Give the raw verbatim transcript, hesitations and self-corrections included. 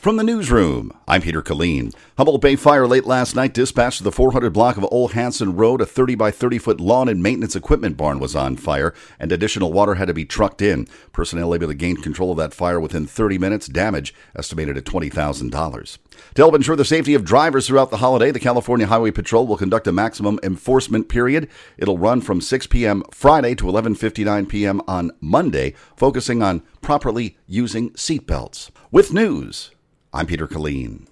From the newsroom, I'm Peter Killeen. Humboldt Bay Fire late last night dispatched to the four hundred block of Old Hanson Road. A thirty by thirty foot lawn and maintenance equipment barn was on fire, and additional water had to be trucked in. Personnel able to gain control of that fire within thirty minutes. Damage estimated at twenty thousand dollars. To help ensure the safety of drivers throughout the holiday, the California Highway Patrol will conduct a maximum enforcement period. It'll run from six p.m. Friday to eleven fifty-nine p.m. on Monday, focusing on properly using seatbelts. With news, I'm Peter Killeen.